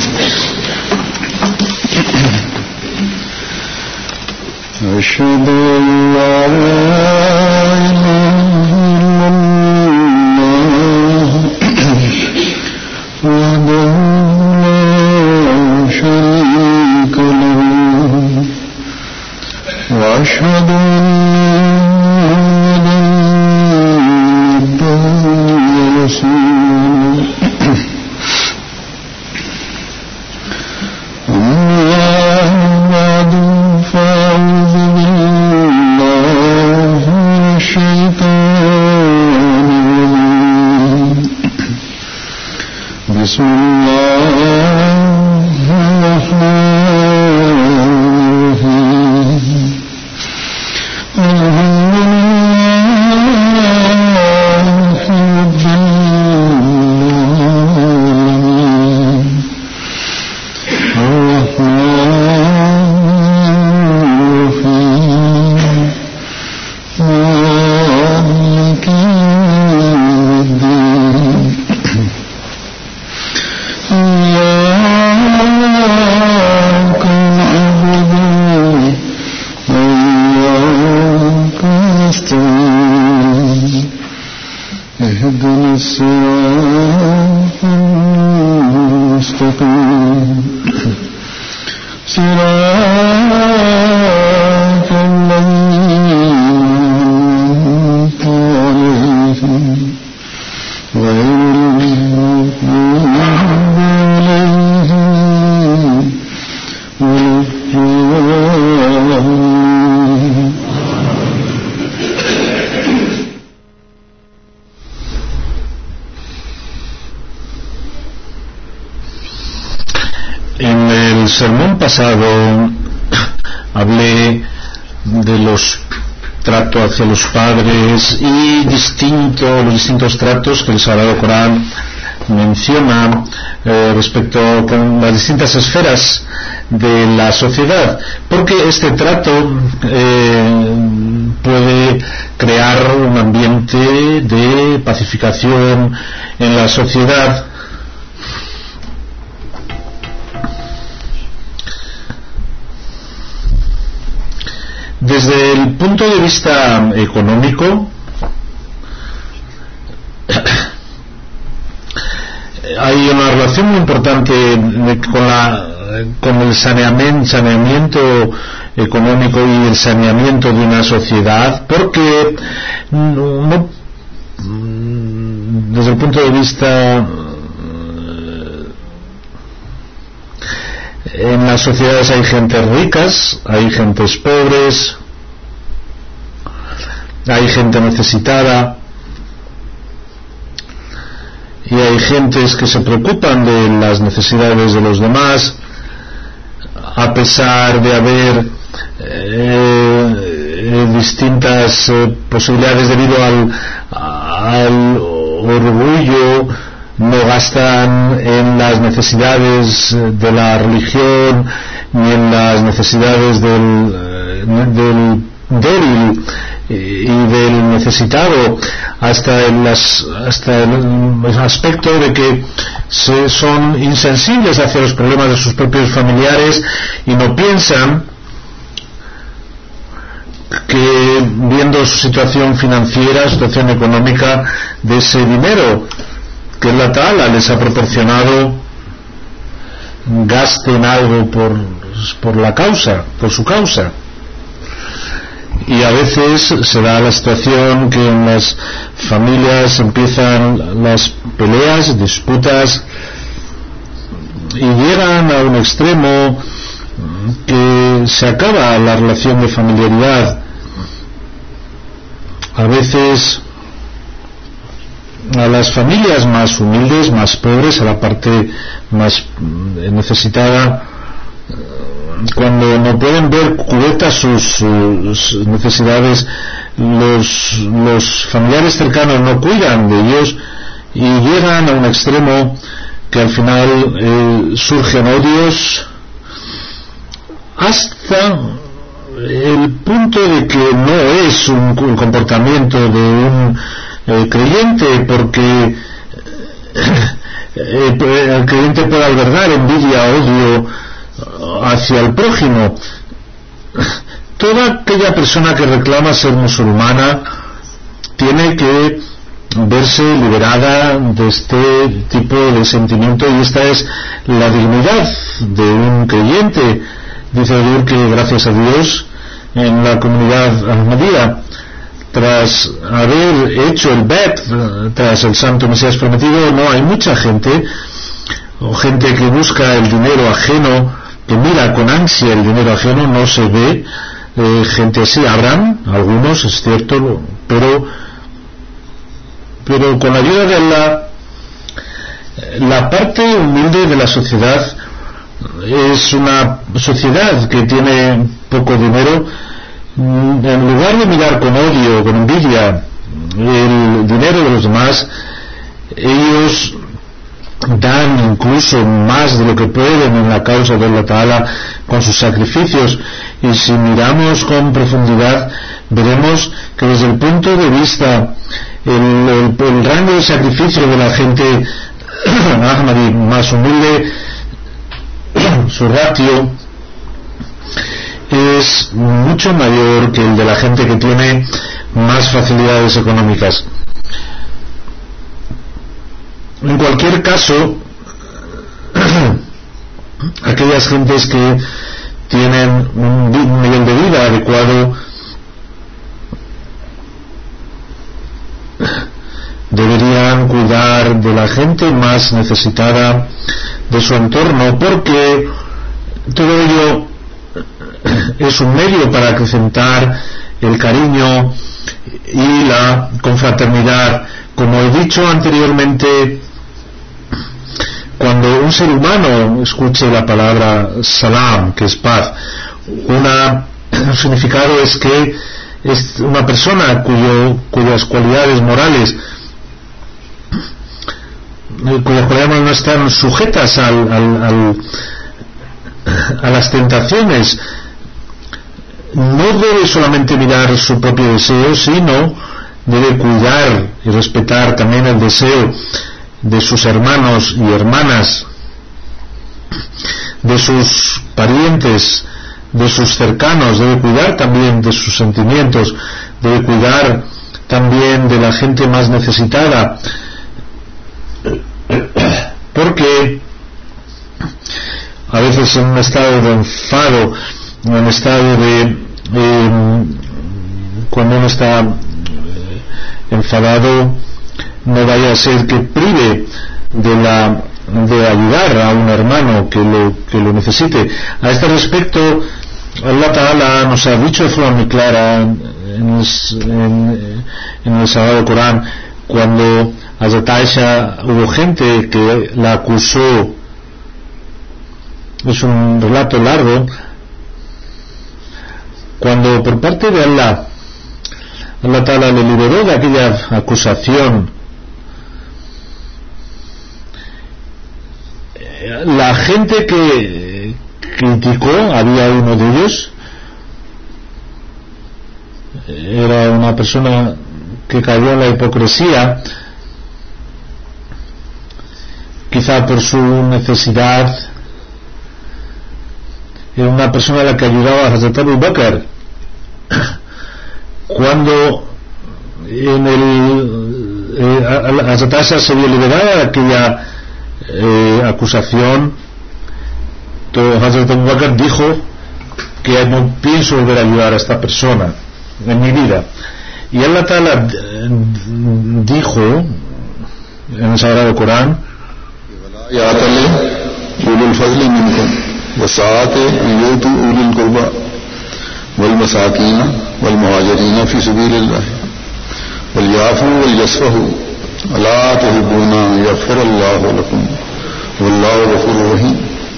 أشهد أن لا إله إلا الله وحده لا شريك له وأشهد أن محمدا عبده ورسوله بسم الله الرحمن الرحيم الحمد لله رب العالمين الرحمن الرحيم مالك يوم الدين إياك نعبد وإياك نستعين اهدنا الصراط المستقيم صراط الذين أنعمت عليهم غير المغضوب عليهم ولا الضالين. En el sermón pasado hablé de los tratos hacia los padres y los distintos tratos que el Sagrado Corán menciona respecto con las distintas esferas de la sociedad, porque este trato puede crear un ambiente de pacificación en la sociedad. Desde el punto de vista económico, hay una relación muy importante con el saneamiento económico y el saneamiento de una sociedad, porque desde el punto de vista en las sociedades hay gentes ricas, hay gentes pobres, hay gente necesitada y hay gentes que se preocupan de las necesidades de los demás, a pesar de haber distintas posibilidades debido al orgullo. No gastan en las necesidades de la religión ni en las necesidades del débil y del necesitado, hasta el aspecto de que son insensibles hacia los problemas de sus propios familiares y no piensan que, viendo su situación financiera, su situación económica, de ese dinero que la Ta'ala les ha proporcionado, gasten algo por la causa, por su causa. Y a veces se da la situación que en las familias empiezan las peleas, disputas, y llegan a un extremo que se acaba la relación de familiaridad. A veces a las familias más humildes, más pobres, a la parte más necesitada, cuando no pueden ver cubiertas sus necesidades, los familiares cercanos no cuidan de ellos y llegan a un extremo que al final surgen odios, hasta el punto de que no es un comportamiento de un creyente, porque el creyente pueda albergar envidia, odio hacia el prójimo. Toda aquella persona que reclama ser musulmana tiene que verse liberada de este tipo de sentimiento, y esta es la dignidad de un creyente. Dice Adur que gracias a Dios en la comunidad ahmadía, tras haber hecho el Bet, tras el santo Mesías prometido, no hay mucha gente, o gente que busca el dinero ajeno, que mira con ansia el dinero ajeno. No se ve gente así. Habrán algunos, es cierto, pero con la ayuda de la parte humilde de la sociedad, es una sociedad que tiene poco dinero. En lugar de mirar con odio, con envidia el dinero de los demás, ellos dan incluso más de lo que pueden en la causa de Allah Ta'ala con sus sacrificios. Y si miramos con profundidad, veremos que desde el punto de vista el rango de sacrificio de la gente Ahmadi más humilde, su ratio es mucho mayor que el de la gente que tiene más facilidades económicas. En cualquier caso, aquellas gentes que tienen un nivel de vida adecuado deberían cuidar de la gente más necesitada de su entorno, porque todo ello es un medio para acrecentar el cariño y la confraternidad. Como he dicho anteriormente, cuando un ser humano escuche la palabra salam, que es paz, un significado es que es una persona cuyas cualidades morales no están sujetas a las tentaciones, no debe solamente mirar su propio deseo, sino debe cuidar y respetar también el deseo de sus hermanos y hermanas, de sus parientes, de sus cercanos. Debe cuidar también de sus sentimientos, debe cuidar también de la gente más necesitada, porque a veces en un estado de enfado, en un estado de cuando uno está enfadado, no vaya a ser que prive de ayudar a un hermano que lo necesite. A este respecto, Allah Ta'ala nos ha dicho de forma muy clara en el Sagrado Corán, cuando Hazrat Aisha, hubo gente que la acusó. Es un relato largo. Cuando por parte de Allah Ta'ala le liberó de aquella acusación, la gente que criticó, había uno de ellos, era una persona que cayó en la hipocresía, quizá por su necesidad. Era una persona a la que ayudaba a Hazrat Abu Bakr. Cuando Hazrat Aisha se vio liberada de aquella acusación, Hazrat Abu Bakr dijo que no pienso volver a ayudar a esta persona en mi vida. Y Allah Ta'ala dijo en el Sagrado Corán: وساعات يؤتوا أولي القربى والمساكين والمهاجرين في سبيل الله وليعفوا وليصفحوا ألا تحبون أن يغفر الله لكم والله غفور رحيم.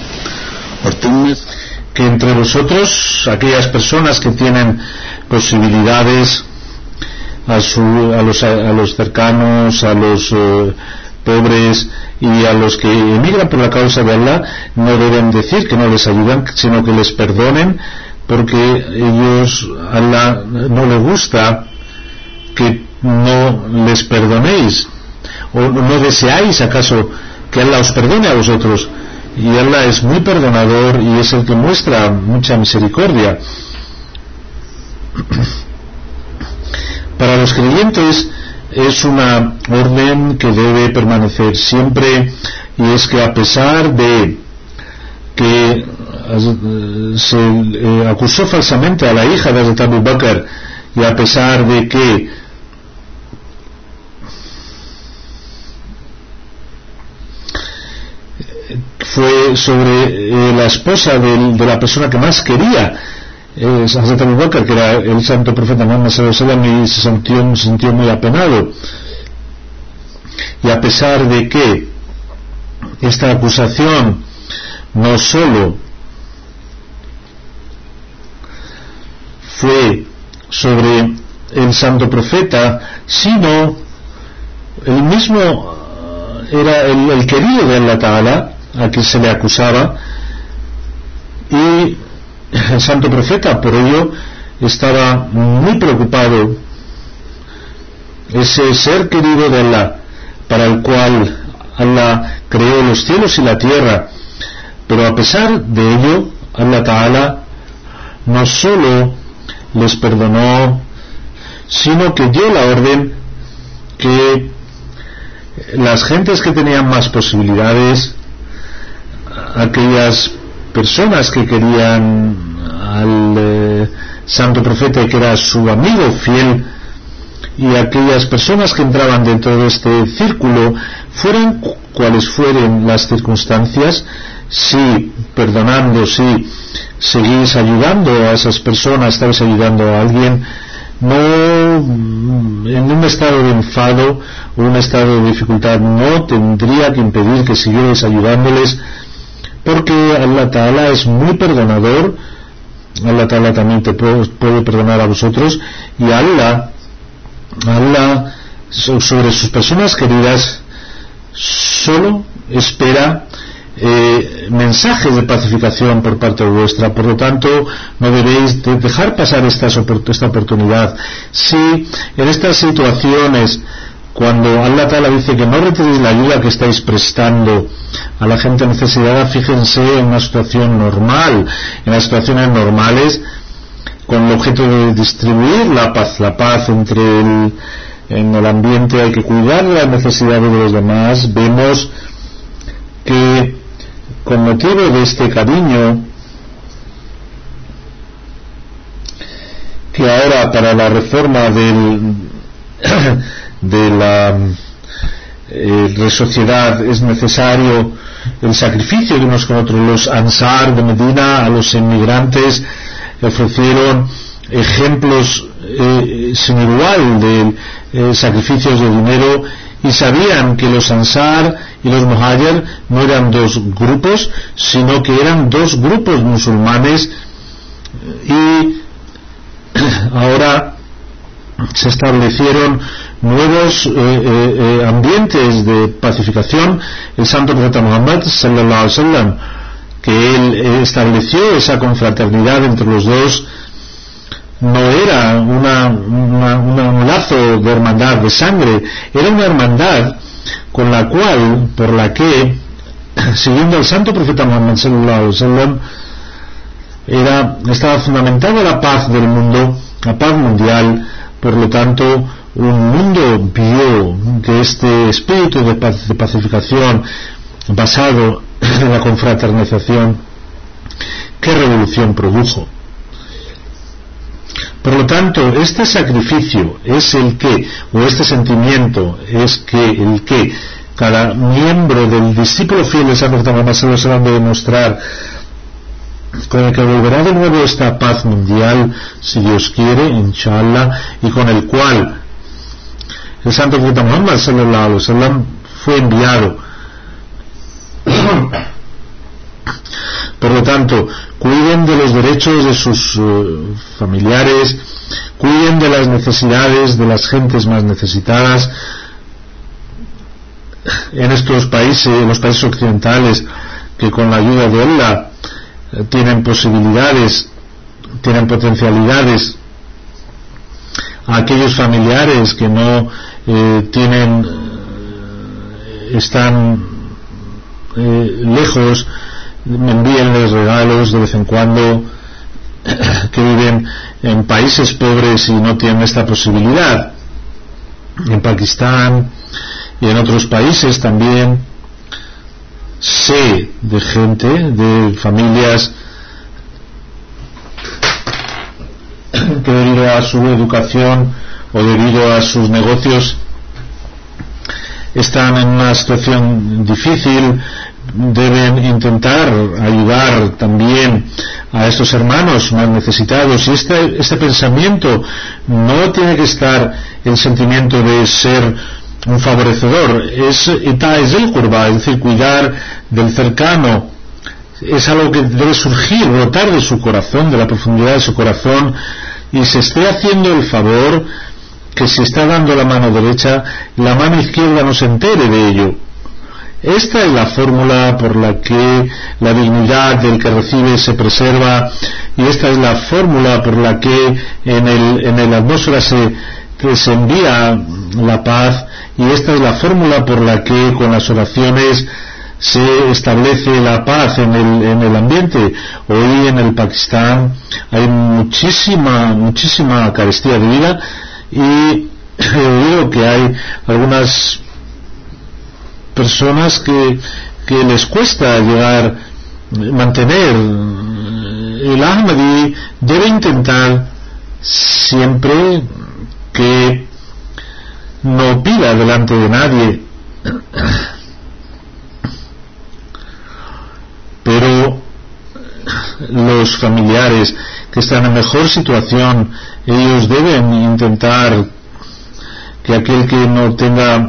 Que entre vosotros, aquellas personas que tienen posibilidades, a los cercanos, a los pobres y a los que emigran por la causa de Allah, no deben decir que no les ayudan, sino que les perdonen, porque ellos, Allah no le gusta que no les perdonéis, o no deseáis acaso que Allah os perdone a vosotros, y Allah es muy perdonador y es el que muestra mucha misericordia. Para los creyentes es una orden que debe permanecer siempre, y es que a pesar de que se acusó falsamente a la hija de Hazrat Abu Bakr, y a pesar de que fue sobre la esposa de la persona que más quería, Hazrat Abu Bakr, que era el santo profeta Muhammad sallallahu alaihi wasallam, y se sintió muy apenado, y a pesar de que esta acusación no solo fue sobre el santo profeta, sino el mismo era el querido de Allah Ta'ala a quien se le acusaba, y el santo profeta por ello estaba muy preocupado. Ese ser querido de Allah, para el cual Allah creó los cielos y la tierra, pero a pesar de ello Allah Ta'ala no solo les perdonó, sino que dio la orden que las gentes que tenían más posibilidades, aquellas personas que querían al santo profeta y que era su amigo fiel, y aquellas personas que entraban dentro de este círculo, fueran cuales fueren las circunstancias, si perdonando, si seguís ayudando a esas personas, estáis ayudando a alguien, no en un estado de enfado o un estado de dificultad, no tendría que impedir que siguierais ayudándoles, porque Allah Ta'ala es muy perdonador. Allah Ta'ala también te puede perdonar a vosotros, y Allah sobre sus personas queridas solo espera mensajes de pacificación por parte vuestra. Por lo tanto, no debéis dejar pasar esta oportunidad. Si en estas situaciones, cuando Allah Ta'ala dice que no retiréis la ayuda que estáis prestando a la gente necesitada, fíjense en una situación normal, en las situaciones normales, con el objeto de distribuir la paz en el ambiente, hay que cuidar de las necesidades de los demás. Vemos que con motivo de este cariño que ahora para la reforma de la sociedad es necesario el sacrificio de unos con otros. Los Ansar de Medina a los inmigrantes ofrecieron ejemplos sin igual de sacrificios de dinero, y sabían que los Ansar y los Muhajir no eran dos grupos, sino que eran dos grupos musulmanes, y ahora se establecieron nuevos ambientes de pacificación. El santo profeta Muhammad sallallahu alaihi wasallam, que él estableció esa confraternidad entre los dos, no era un lazo de hermandad de sangre, era una hermandad por la que, siguiendo al santo profeta Muhammad sallallahu alaihi wasallam, estaba fundamentada la paz del mundo, la paz mundial. Por lo tanto, un mundo vio que este espíritu de pacificación basado en la confraternización, qué revolución produjo. Por lo tanto, este sacrificio es este sentimiento es el que cada miembro del discípulo fiel de San Muhammad sallallahu alaihi wasallam debe mostrar, con el que volverá de nuevo esta paz mundial, si Dios quiere, inshallah, y con el cual el santo profeta Muhammad sallallahu alaihi wasallam fue enviado. Por lo tanto, cuiden de los derechos de sus familiares, cuiden de las necesidades de las gentes más necesitadas. En estos países, en los países occidentales, que con la ayuda de Allah tienen posibilidades, tienen potencialidades, a aquellos familiares que no están lejos, envíenles regalos de vez en cuando, que viven en países pobres y no tienen esta posibilidad. En Pakistán y en otros países también sé de gente, de familias que debido a su educación o debido a sus negocios están en una situación difícil. Deben intentar ayudar también a estos hermanos más necesitados, y este pensamiento no tiene que estar el sentimiento de ser un favorecedor, es el qurba, es decir, cuidar del cercano. Es algo que debe surgir, brotar de su corazón, de la profundidad de su corazón, y se esté haciendo el favor que si está dando la mano derecha, la mano izquierda no se entere de ello. Esta es la fórmula por la que la dignidad del que recibe se preserva, y esta es la fórmula por la que en la atmósfera se envía la paz, y esta es la fórmula por la que con las oraciones se establece la paz en el ambiente. Hoy en el Pakistán hay muchísima carestía de vida, y he oído que hay algunas personas que les cuesta mantener. El Ahmadi debe intentar siempre que no pida delante de nadie, pero los familiares que están en mejor situación, ellos deben intentar que aquel que no tenga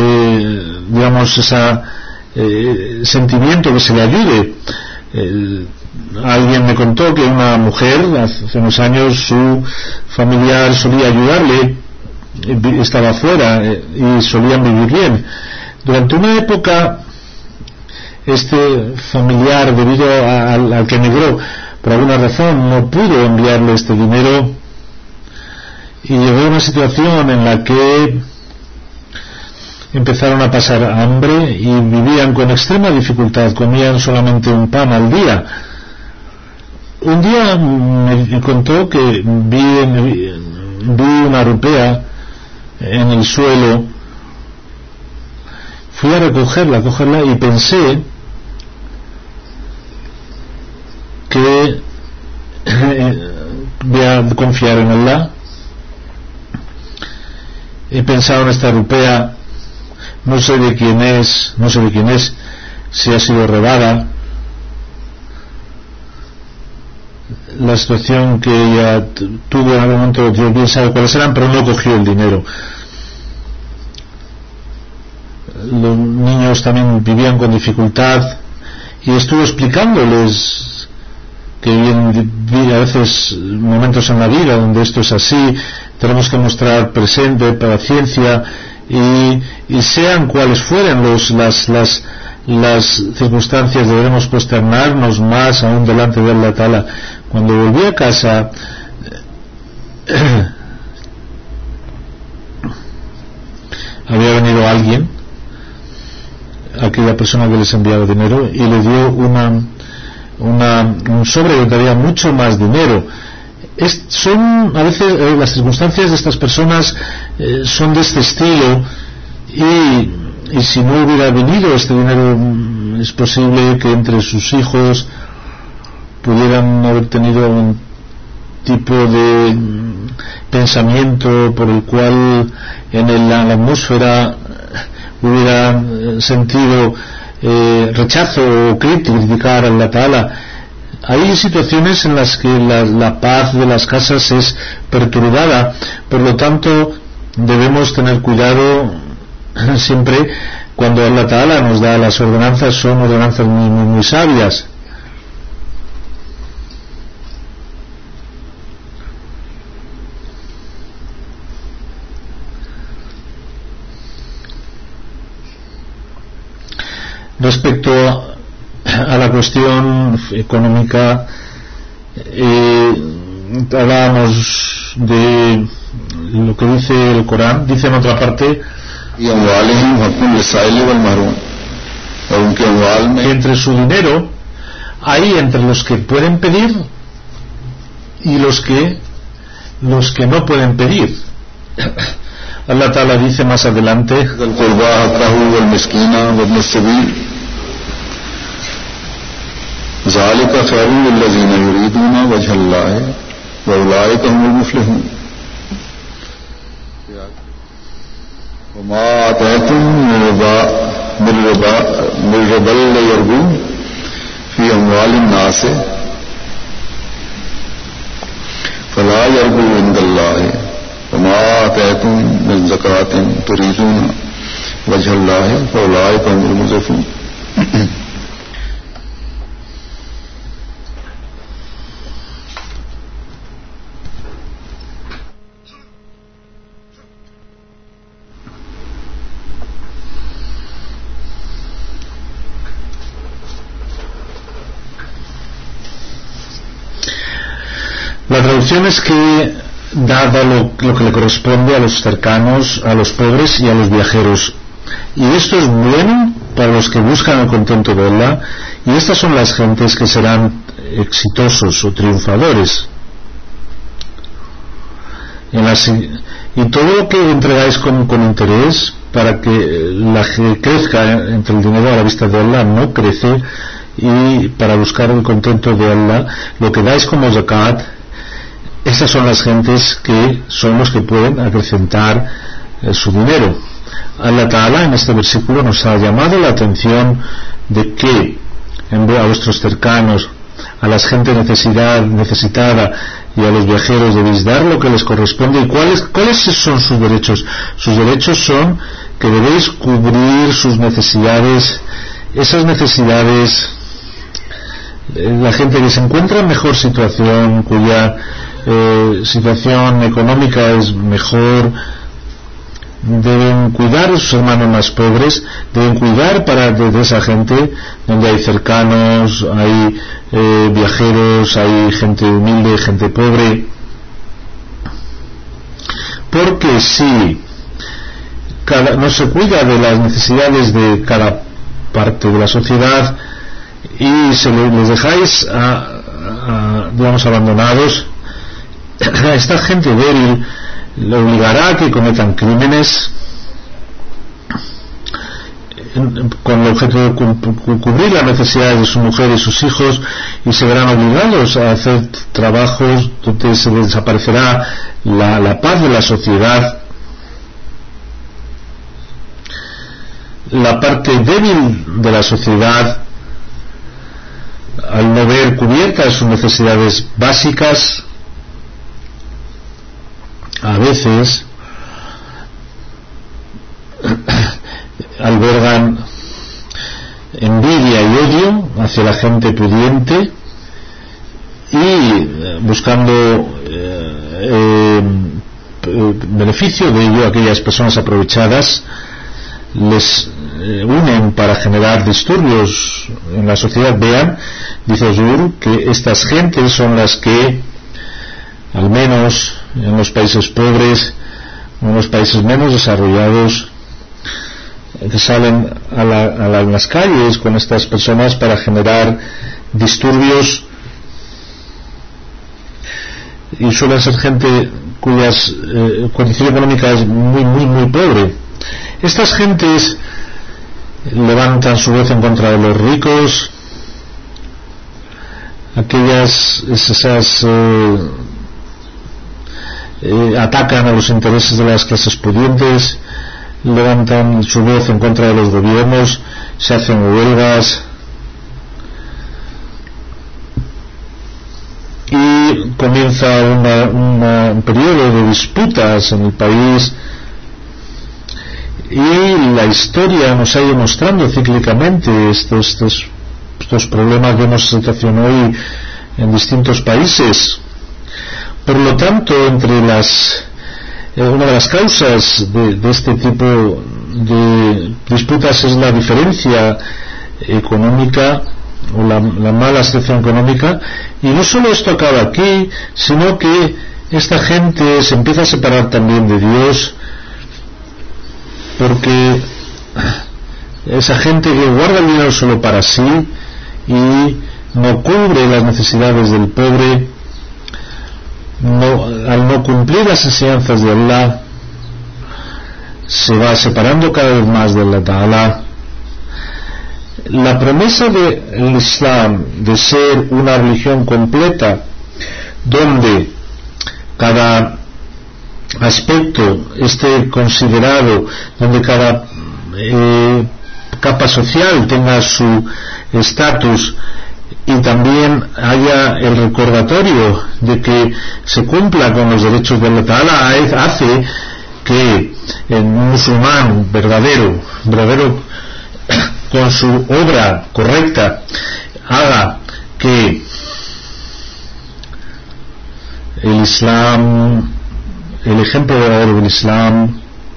ese sentimiento, que se le ayude. Alguien me contó que una mujer hace unos años, su familiar solía ayudarle, estaba fuera y solían vivir bien. Durante una época este familiar, debido al que emigró por alguna razón, no pudo enviarle este dinero, y llegó a una situación en la que empezaron a pasar hambre y vivían con extrema dificultad, comían solamente un pan al día. Un día me contó que vi una rupea en el suelo, fui a cogerla y pensé que voy a confiar en Allah. He pensado en esta rupea, no sé de quién es, si ha sido robada. La situación que ella tuvo en algún momento, yo bien sabe cuáles eran, pero no cogió el dinero. Los niños también vivían con dificultad, y estuve explicándoles que a veces momentos en la vida donde esto es así, tenemos que mostrar presente, paciencia, y sean cuales fueren las circunstancias, deberemos prosternarnos más aún delante de Allah Ta'ala. Cuando volví a casa, había venido alguien, aquella persona que les enviaba dinero, y le dio un sobre donde había mucho más dinero. Son a veces las circunstancias de estas personas son de este estilo, y si no hubiera venido este dinero, es posible que entre sus hijos pudieran haber tenido un tipo de pensamiento por el cual en la atmósfera hubieran sentido rechazo o criticar a Allah Ta'ala. Hay situaciones en las que la paz de las casas es perturbada, por lo tanto debemos tener cuidado siempre cuando Allah Ta'ala nos da las ordenanzas. Son ordenanzas muy sabias. Respecto a la cuestión económica, hablábamos de lo que dice el Corán. Dice en otra parte: que entre su dinero hay entre los que pueden pedir y los que no pueden pedir. Allah Ta'ala dice más adelante: وما آتيتم من ربا ليربو في أموال الناس فلا يربو عند الله وما آتيتم من زكاة تريدون وجه الله فأولئك هم المضعفون. La traducción es que dada lo que le corresponde a los cercanos, a los pobres y a los viajeros, y esto es bueno para los que buscan el contento de Allah, y estas son las gentes que serán exitosos o triunfadores. Y todo lo que entregáis con interés para que crezca entre el dinero a la vista de Allah no crece, y para buscar el contento de Allah lo que dais como zakat, esas son las gentes que son los que pueden acrecentar su dinero. Allah Ta'ala en este versículo nos ha llamado la atención de que a vuestros cercanos, a la gente necesitada y a los viajeros debéis dar lo que les corresponde. ¿Y cuáles son sus derechos? Sus derechos son que debéis cubrir sus necesidades, esas necesidades. La gente que se encuentra en mejor situación, cuya situación económica es mejor, deben cuidar de sus hermanos más pobres, deben cuidar de esa gente donde hay cercanos, hay viajeros, hay gente humilde, gente pobre, porque si no se cuida de las necesidades de cada parte de la sociedad y les dejáis digamos abandonados, a esta gente débil le obligará a que cometan crímenes con el objeto de cubrir las necesidades de su mujer y sus hijos, y se verán obligados a hacer trabajos donde se desaparecerá la paz de la sociedad. La parte débil de la sociedad, al no ver cubiertas sus necesidades básicas, a veces albergan envidia y odio hacia la gente pudiente, y buscando beneficio de ello, aquellas personas aprovechadas les unen para generar disturbios en la sociedad. Vean, dice Zur, que estas gentes son las que, al menos en los países pobres, en los países menos desarrollados, que salen a las calles con estas personas para generar disturbios, y suelen ser gente cuya condición económica es muy muy muy pobre. Estas gentes levantan su voz en contra de los ricos, atacan a los intereses de las clases pudientes, levantan su voz en contra de los gobiernos, se hacen huelgas, y comienza un periodo de disputas en el país, y la historia nos ha ido mostrando cíclicamente estos problemas. Vemos situación hoy en distintos países. Por lo tanto, una de las causas de este tipo de disputas es la diferencia económica, o la mala situación económica. Y no solo esto acaba aquí, sino que esta gente se empieza a separar también de Dios, porque esa gente que guarda el dinero solo para sí y no cubre las necesidades del pobre, al no cumplir las enseñanzas de Allah, se va separando cada vez más de Allah Ta'ala. La promesa del Islam de ser una religión completa, donde cada aspecto esté considerado, donde cada capa social tenga su estatus y también haya el recordatorio de que se cumpla con los derechos de Allah Ta'ala, hace que un musulmán verdadero con su obra correcta haga que el Islam, el ejemplo verdadero del Islam,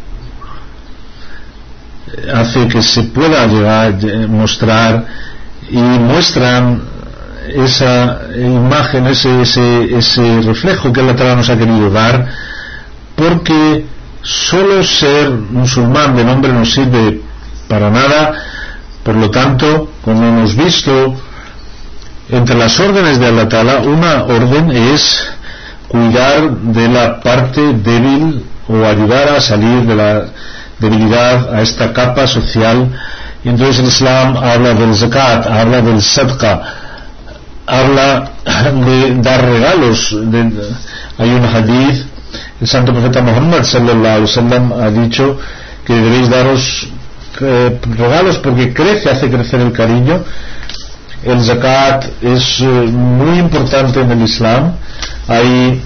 hace que se pueda llegar a mostrar, y muestran esa imagen, ese reflejo que Allah Ta'ala nos ha querido dar, porque solo ser musulmán de nombre no sirve para nada. Por lo tanto, como hemos visto, entre las órdenes de Allah Ta'ala, una orden es cuidar de la parte débil o ayudar a salir de la debilidad a esta capa social. Y entonces el Islam habla del zakat, habla del sadqa, habla de dar regalos. Hay un hadith, el santo profeta Muhammad sallallahu alaihi wasallam ha dicho que debéis daros regalos porque hace crecer el cariño. El zakat es muy importante en el Islam. Hay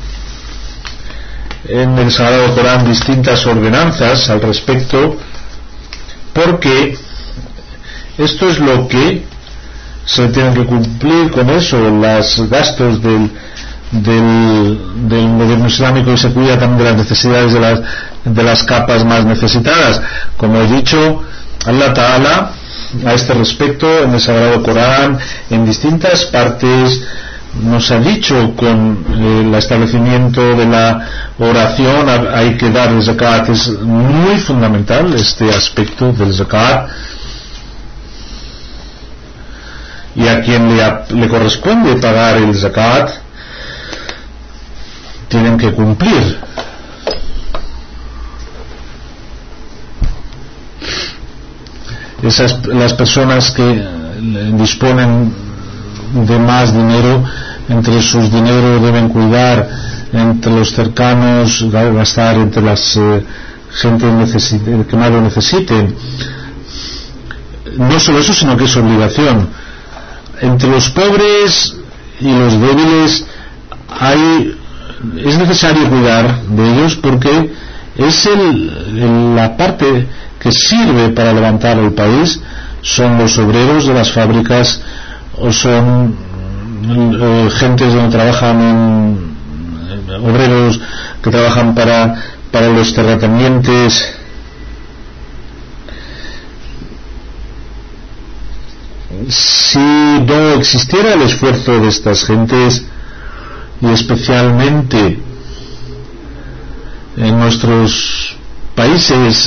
en el Sagrado Corán distintas ordenanzas al respecto, porque esto es lo que se tiene que cumplir con eso, los gastos del gobierno islámico, y se cuida también de las necesidades de las capas más necesitadas. Como he dicho, Allah Ta'ala a este respecto en el Sagrado Corán en distintas partes nos ha dicho con el establecimiento de la oración hay que dar el zakat. Es muy fundamental este aspecto del zakat, y a quien le corresponde pagar el zakat tienen que cumplir. Las personas que disponen de más dinero, entre sus dinero deben cuidar entre los cercanos, gastar entre las gente que más lo necesite. No solo eso, sino que es obligación. Entre los pobres y los débiles es necesario cuidar de ellos, porque es la parte que sirve para levantar el país. Son los obreros de las fábricas, o son gentes donde trabajan obreros que trabajan para los terratenientes. Si no existiera el esfuerzo de estas gentes, y especialmente en nuestros países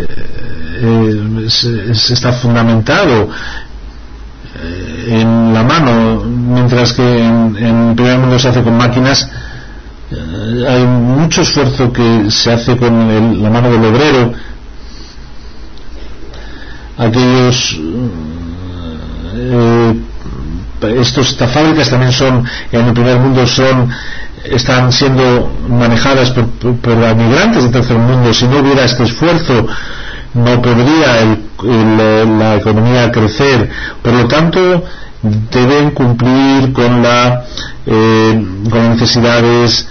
está fundamentado en la mano, mientras que en el primer mundo se hace con máquinas, hay mucho esfuerzo que se hace con la mano del obrero. Aquellos estas fábricas también son, en el primer mundo están siendo manejadas por migrantes del tercer mundo. Si no hubiera este esfuerzo, no podría la economía crecer. Por lo tanto, deben cumplir con las necesidades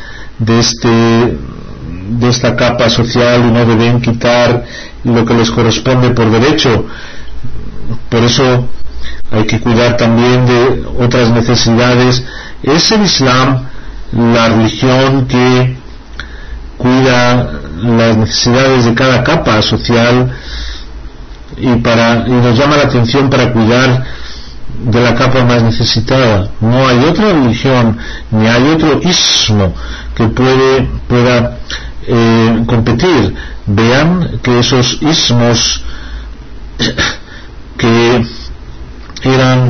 de esta capa social, y no deben quitar lo que les corresponde por derecho. Por eso hay que cuidar también de otras necesidades. Es el Islam la religión que cuida las necesidades de cada capa social, y nos llama la atención para cuidar de la capa más necesitada. No hay otra religión ni hay otro ismo que pueda competir. Vean que esos ismos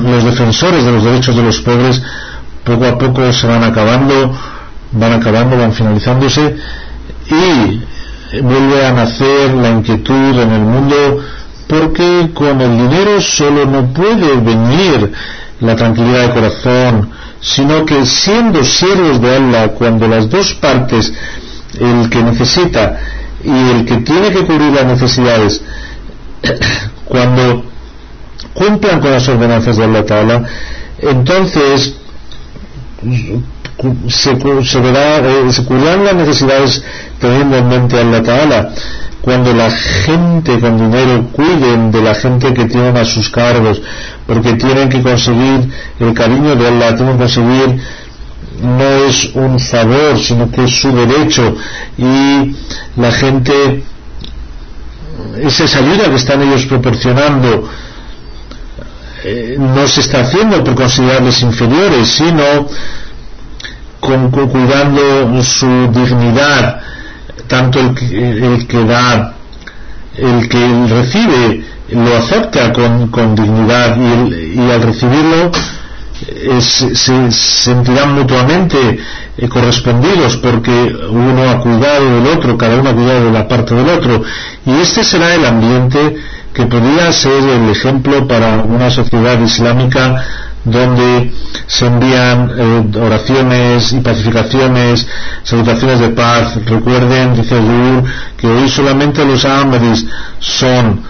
los defensores de los derechos de los pobres poco a poco se van acabando, van finalizándose, y vuelve a nacer la inquietud en el mundo, porque con el dinero solo no puede venir la tranquilidad de corazón, sino que siendo siervos de Allah, cuando las dos partes, el que necesita y el que tiene que cubrir las necesidades, cuando cumplan con las ordenanzas de Allah Ta'ala, entonces se cubrirán las necesidades teniendo en mente a Allah Ta'ala. Cuando la gente con dinero cuiden de la gente que tienen a sus cargos, porque tienen que conseguir el cariño de Allah, tienen que conseguir, no es un favor, sino que es su derecho, y la gente, esa ayuda que están ellos proporcionando, no se está haciendo por considerarles inferiores, sino cuidando su dignidad, tanto el que da, el que recibe lo acepta con dignidad, y al recibirlo se sentirán mutuamente correspondidos, porque uno ha cuidado del otro, cada uno ha cuidado de la parte del otro, y este será el ambiente que podría ser el ejemplo para una sociedad islámica donde se envían oraciones y pacificaciones, salutaciones de paz. Recuerden, dice Dur, que hoy solamente los Ahmadis son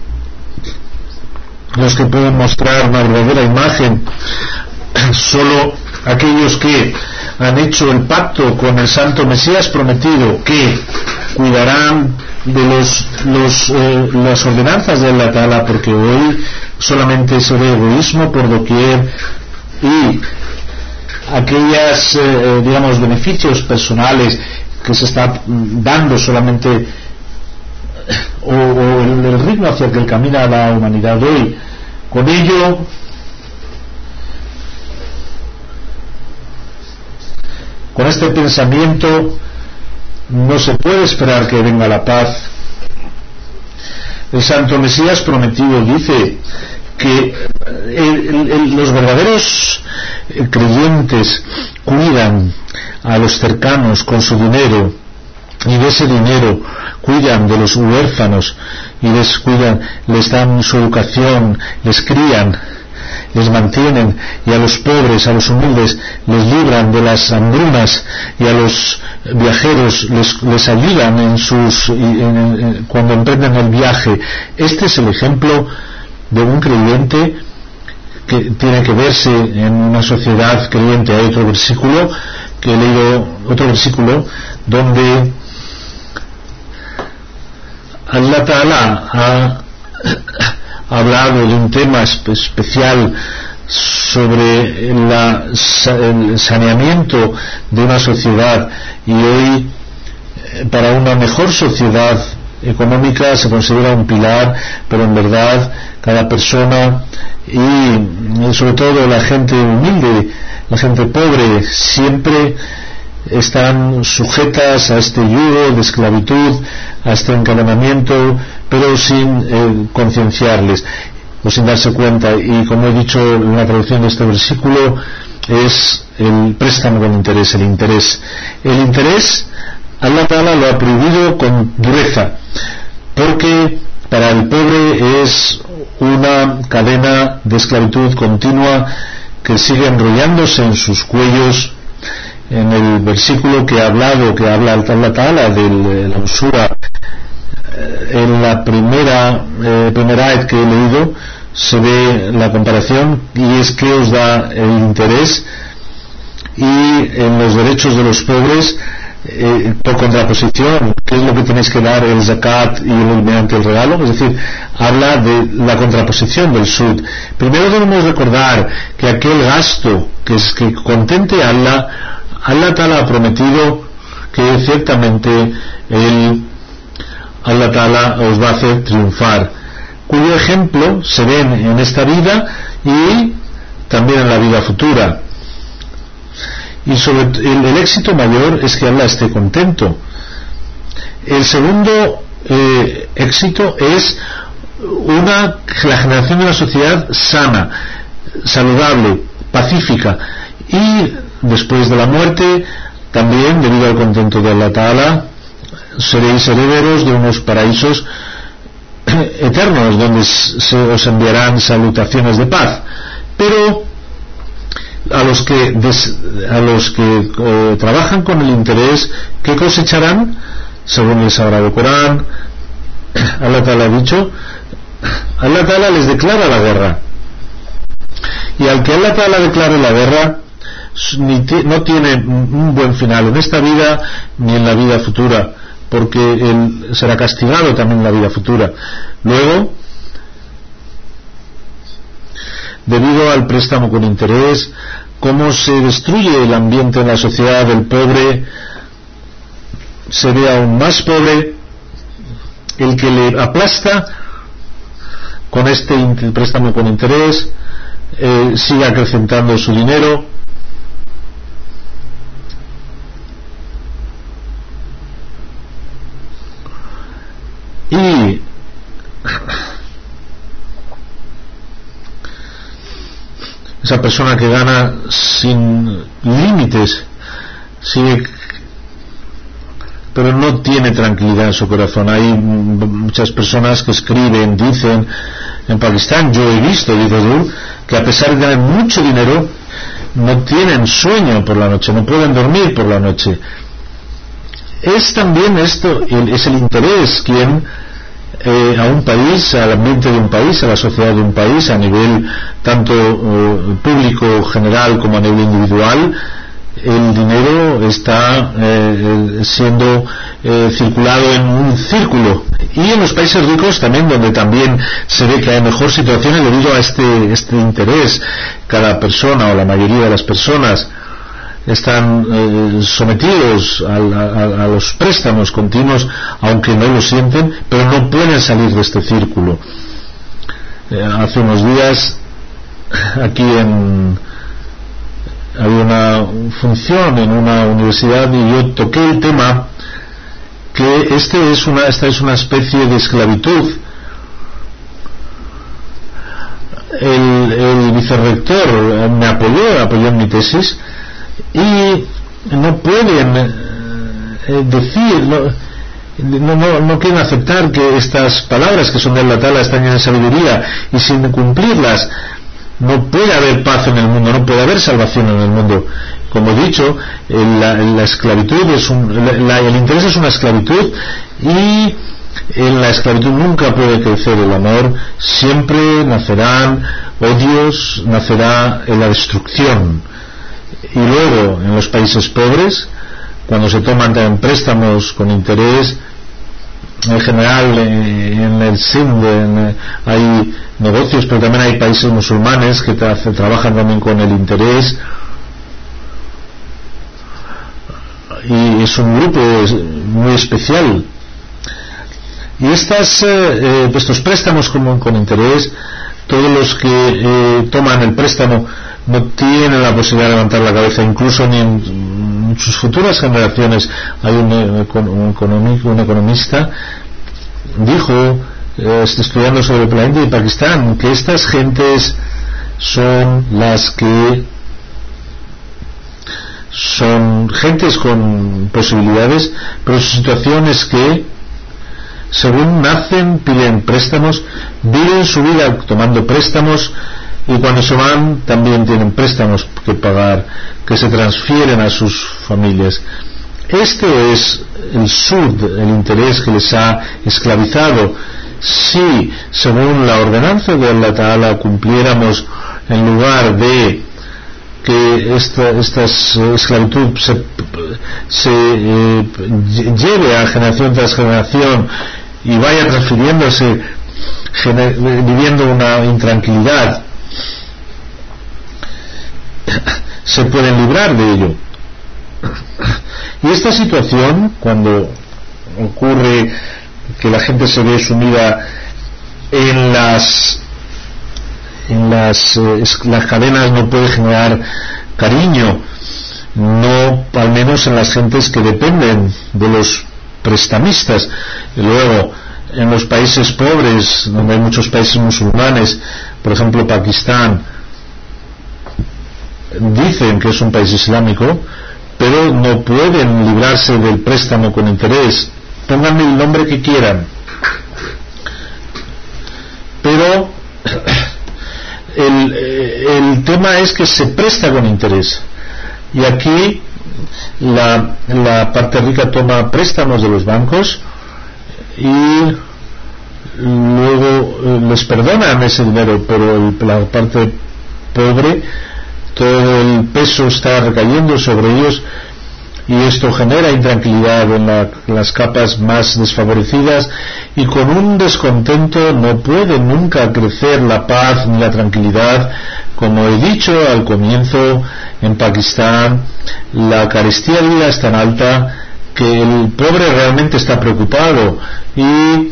los que pueden mostrar una verdadera imagen. Solo aquellos que han hecho el pacto con el Santo Mesías prometido, que cuidarán de las ordenanzas de Allah Ta'ala, porque hoy solamente se ve egoísmo por doquier, y aquellas digamos beneficios personales que se está dando solamente, o el ritmo hacia el que camina la humanidad hoy, con ello con este pensamiento no se puede esperar que venga la paz. El Santo Mesías prometido dice que los verdaderos creyentes cuidan a los cercanos con su dinero, y de ese dinero cuidan de los huérfanos, y les dan su educación, les crían, les mantienen, y a los pobres, a los humildes, les libran de las hambrunas, y a los viajeros les ayudan cuando emprenden el viaje. Este es el ejemplo de un creyente que tiene que verse en una sociedad creyente. Hay otro versículo que he leído, otro versículo donde Allah Ta'ala ha hablado de un tema especial sobre el saneamiento de una sociedad, y hoy para una mejor sociedad económica se considera un pilar, pero en verdad cada persona, y sobre todo la gente humilde, la gente pobre, siempre están sujetas a este yugo de esclavitud, a este encadenamiento, pero sin concienciarles o sin darse cuenta. Y como he dicho en la traducción de este versículo, es el préstamo con interés, el interés Allah Ta'ala lo ha prohibido con dureza, porque para el pobre es una cadena de esclavitud continua que sigue enrollándose en sus cuellos. En el versículo que habla Allah Ta'ala de la usura, en la primera ayat que he leído, se ve la comparación, y es que os da el interés, y en los derechos de los pobres, por contraposición, ¿qué es lo que tenéis que dar? El zakat y mediante el regalo. Es decir, habla de la contraposición del sud. Primero debemos recordar que aquel gasto que contente a Allah Ta'ala ha prometido que ciertamente Allah Ta'ala os va a hacer triunfar, cuyo ejemplo se ven en esta vida y también en la vida futura. Y sobre el éxito mayor es que Allah esté contento. El segundo éxito es la generación de una sociedad sana. saludable, pacífica, y después de la muerte también, debido al contento de Allah Ta'ala, seréis herederos de unos paraísos eternos donde os enviarán salutaciones de paz. Pero a los que trabajan con el interés, ¿qué cosecharán? Según el Sagrado Corán, Allah Ta'ala ha dicho, Allah Ta'ala les declara la guerra, y al que Allah Ta'ala declare la guerra no tiene un buen final en esta vida ni en la vida futura, porque él será castigado también en la vida futura. Luego, debido al préstamo con interés, cómo se destruye el ambiente en la sociedad del pobre, sería aún más pobre el que le aplasta con este préstamo con interés, sigue acrecentando su dinero, y esa persona que gana sin límites sigue, pero no tiene tranquilidad en su corazón. Hay muchas personas que escriben, dicen, en Pakistán yo he visto, dice tú, que a pesar de ganar mucho dinero no tienen sueño por la noche, no pueden dormir por la noche. Es también esto, es el interés quien a un país, al ambiente de un país, a la sociedad de un país, a nivel tanto público general como a nivel individual, el dinero está siendo circulado en un círculo. Y en los países ricos también, donde también se ve que hay mejor situaciones debido a este interés, cada persona o la mayoría de las personas están sometidos a los préstamos continuos, aunque no lo sienten, pero no pueden salir de este círculo. Hace unos días aquí había una función en una universidad y yo toqué el tema que esta es una especie de esclavitud. El vicerrector me apoyó en mi tesis, y no pueden decir, no quieren aceptar que estas palabras que son de Allah Ta'ala están llenas de sabiduría, y sin cumplirlas no puede haber paz en el mundo, no puede haber salvación en el mundo. Como he dicho, la esclavitud el interés es una esclavitud, y en la esclavitud nunca puede crecer el amor, siempre nacerán odios, nacerá en la destrucción. Y luego, en los países pobres, cuando se toman también préstamos con interés, en general en el Sind hay negocios, pero también hay países musulmanes que trabajan también con el interés, y es un grupo muy especial. Y estos préstamos con interés, todos los que toman el préstamo no tienen la posibilidad de levantar la cabeza, incluso ni en sus futuras generaciones. Hay un economista dijo, estudiando sobre el planeta de Pakistán, que estas gentes son gentes con posibilidades, pero su situación es que según nacen piden préstamos, viven su vida tomando préstamos, y cuando se van también tienen préstamos que pagar, que se transfieren a sus familias. Este es el interés que les ha esclavizado. Si según la ordenanza de Allah Ta'ala cumpliéramos, en lugar de que esta esclavitud se lleve a generación tras generación y vaya transfiriéndose, viviendo una intranquilidad, se pueden librar de ello. Y esta situación, cuando ocurre que la gente se ve sumida en las cadenas, no puede generar cariño, no, al menos en las gentes que dependen de los prestamistas. Y luego, en los países pobres, donde hay muchos países musulmanes, por ejemplo Pakistán, dicen que es un país islámico, pero no pueden librarse del préstamo con interés. Pónganme el nombre que quieran, pero el tema es que se presta con interés, y aquí la parte rica toma préstamos de los bancos y luego les perdonan ese dinero, pero la parte pobre, todo el peso está recayendo sobre ellos, y esto genera intranquilidad en las capas más desfavorecidas, y con un descontento no puede nunca crecer la paz ni la tranquilidad. Como he dicho al comienzo, en Pakistán la carestía de vida es tan alta que el pobre realmente está preocupado, y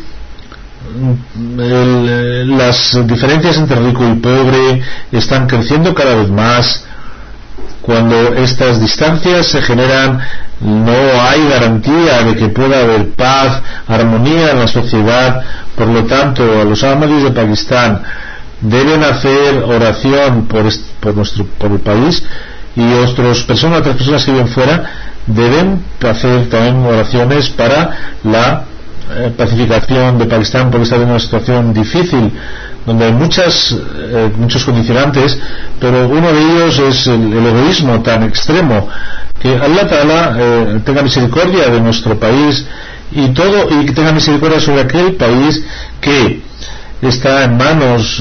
las diferencias entre rico y pobre están creciendo cada vez más. Cuando estas distancias se generan, no hay garantía de que pueda haber paz, armonía en la sociedad. Por lo tanto, a los ahmadis de Pakistán deben hacer oración por el país, y otras personas que viven fuera deben hacer también oraciones para la pacificación de Pakistán, porque está en una situación difícil donde hay muchos condicionantes, pero uno de ellos es el egoísmo tan extremo. Que Allah Ta'ala tenga misericordia de nuestro país y que tenga misericordia sobre aquel país que está en manos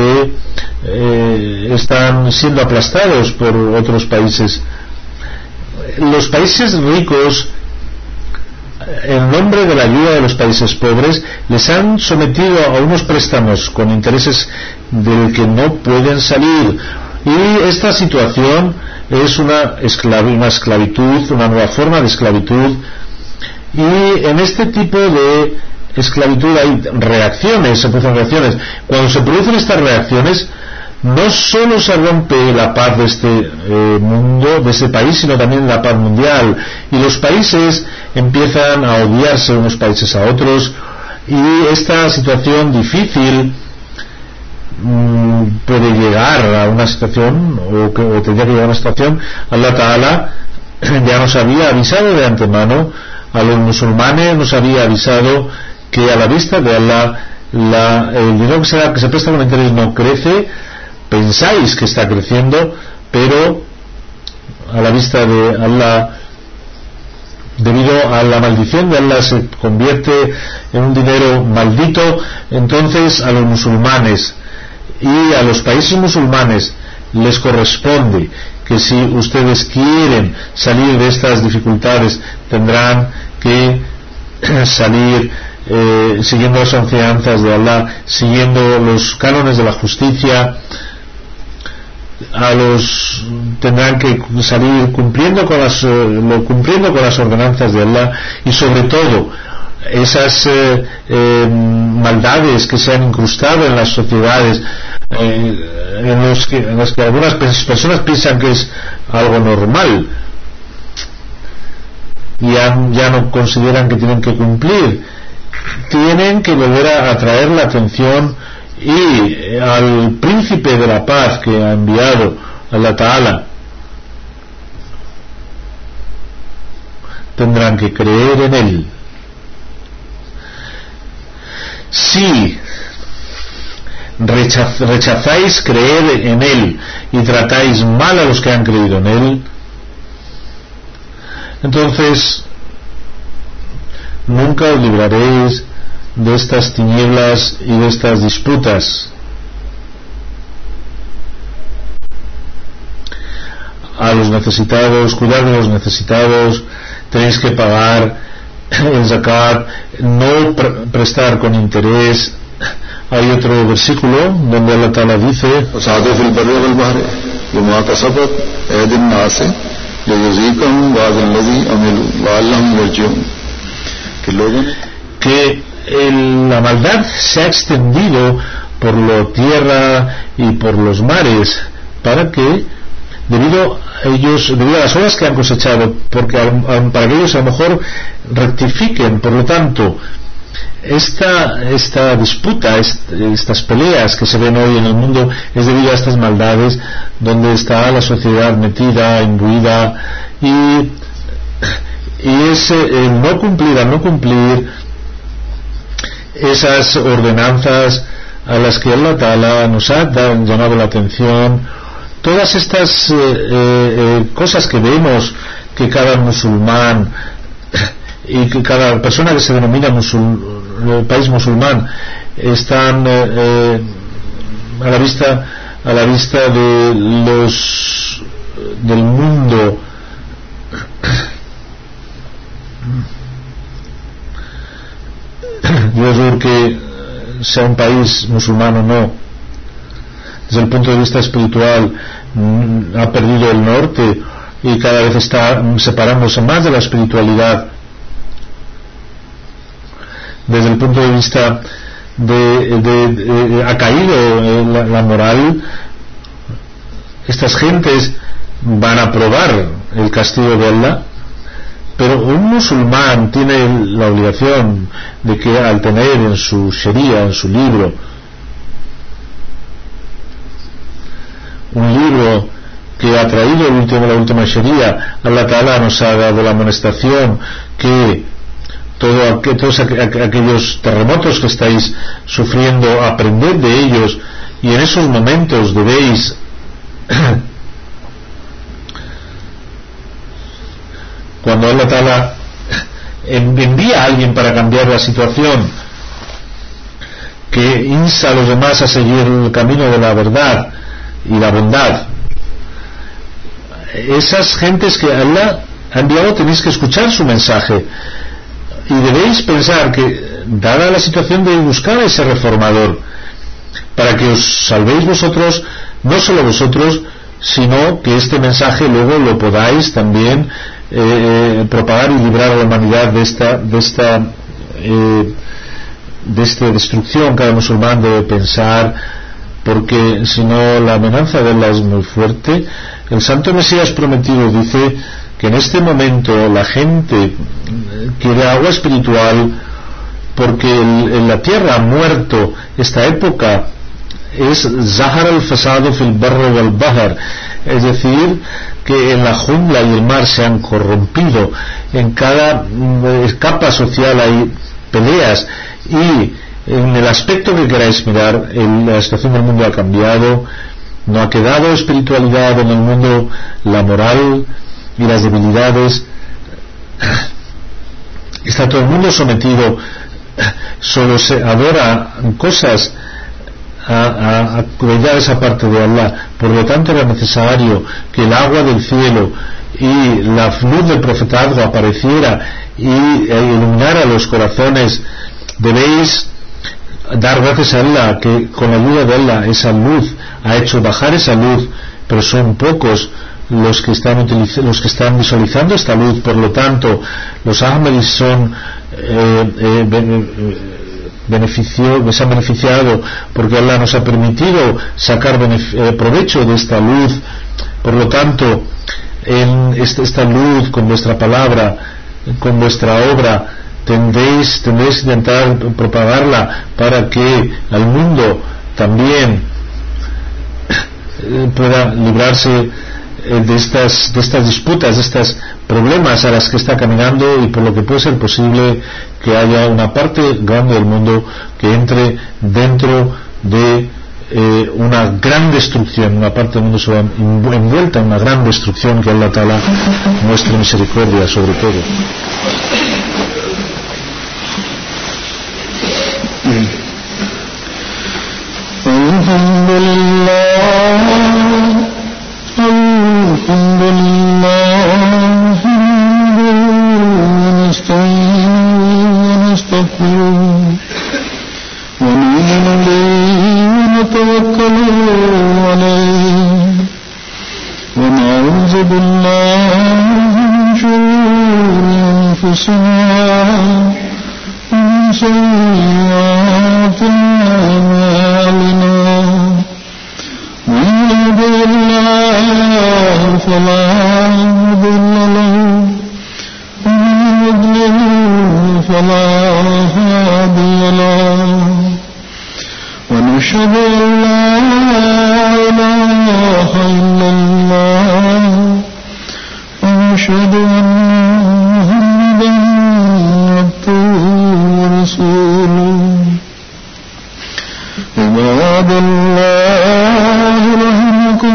están siendo aplastados por otros países. Los países ricos, en nombre de la ayuda de los países pobres, les han sometido a unos préstamos con intereses del que no pueden salir, y esta situación es una esclavitud, una nueva forma de esclavitud. Y en este tipo de esclavitud hay reacciones, se producen reacciones. Cuando se producen estas reacciones, no solo se rompe la paz de este mundo, de este país, sino también la paz mundial, y los países empiezan a odiarse unos países a otros, y esta situación difícil puede llegar a una situación, o tendría que llegar a una situación. Allah Ta'ala ya nos había avisado de antemano, a los musulmanes nos había avisado que a la vista de Allah el dinero que se presta con interés no crece. Pensáis que está creciendo, pero a la vista de Allah, debido a la maldición de Allah, se convierte en un dinero maldito. Entonces a los musulmanes y a los países musulmanes les corresponde que si ustedes quieren salir de estas dificultades, tendrán que salir siguiendo las enseñanzas de Allah, siguiendo los cánones de la justicia. Tendrán que salir cumpliendo con las ordenanzas de Allah, y sobre todo esas maldades que se han incrustado en las sociedades, en las que algunas personas piensan que es algo normal y ya no consideran que tienen que cumplir. Tienen que volver a atraer la atención, y al príncipe de la paz que ha enviado Allah Ta'ala tendrán que creer en él. Si rechazáis creer en él y tratáis mal a los que han creído en él, entonces nunca os libraréis de estas tinieblas y de estas disputas. A los necesitados, cuidar de los necesitados, tenéis que pagar el zakat, no prestar con interés. Hay otro versículo donde Allah Ta'ala dice: que la maldad se ha extendido por la tierra y por los mares, para que debido a las obras que han cosechado, para que ellos a lo mejor rectifiquen. Por lo tanto, esta disputa, estas peleas que se ven hoy en el mundo es debido a estas maldades donde está la sociedad metida, imbuida, y es el no cumplir esas ordenanzas a las que Allah Ta'ala nos ha llamado la atención. Todas estas cosas que vemos que cada musulmán y que cada persona que se denomina país musulmán están a la vista del mundo yo que sea un país musulmán o no, desde el punto de vista espiritual ha perdido el norte y cada vez está separándose más de la espiritualidad. Desde el punto de vista ha caído la moral. Estas gentes van a probar el castigo de Allah, pero un musulmán tiene la obligación de que al tener en su Sharia, en su libro, un libro que ha traído la última Sharia, Allah Ta'ala nos ha dado la amonestación que todos aquellos terremotos que estáis sufriendo, aprended de ellos, y en esos momentos debéis cuando Allah Ta'ala envía a alguien para cambiar la situación, que insta a los demás a seguir el camino de la verdad y la bondad, esas gentes que Allah ha enviado tenéis que escuchar su mensaje y debéis pensar que, dada la situación, de buscar a ese reformador para que os salvéis vosotros, no solo vosotros, sino que este mensaje luego lo podáis también propagar y librar a la humanidad de esta destrucción. Cada musulmán debe pensar, porque si no la amenaza de Allah es muy fuerte. El Santo Mesías prometido dice que en este momento la gente quiere agua espiritual porque en la tierra ha muerto. Esta época es Zahar al-Fasado fil barri wal bahr, es decir, que en la jungla y el mar se han corrompido, en cada capa social hay peleas, y en el aspecto que queráis mirar, la situación del mundo ha cambiado, no ha quedado espiritualidad en el mundo, la moral y las debilidades, está todo el mundo sometido, solo se adora cosas a esa parte de Allah. Por lo tanto era necesario que el agua del cielo y la luz del profetazgo apareciera y iluminara los corazones. Debéis dar gracias a Allah que con la ayuda de Allah esa luz ha hecho bajar esa luz, pero son pocos los que están visualizando esta luz. Por lo tanto, los Ahmadis son se han beneficiado porque Allah nos ha permitido sacar provecho de esta luz. Por lo tanto, en esta luz, con vuestra palabra, con vuestra obra, tendréis que intentar propagarla para que al mundo también pueda librarse de estas disputas, de estos problemas a las que está caminando, y por lo que puede ser posible que haya una parte grande del mundo que entre dentro de una gran destrucción. Una parte del mundo se va envuelta en una gran destrucción, que Allah Ta'ala muestre misericordia sobre todo. فلا هادي الله رحمكم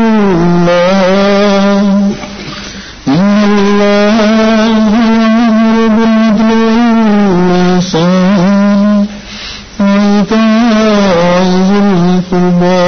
الله إن الله يأمر بالعدل والإحسان وإيتاء ذي القربى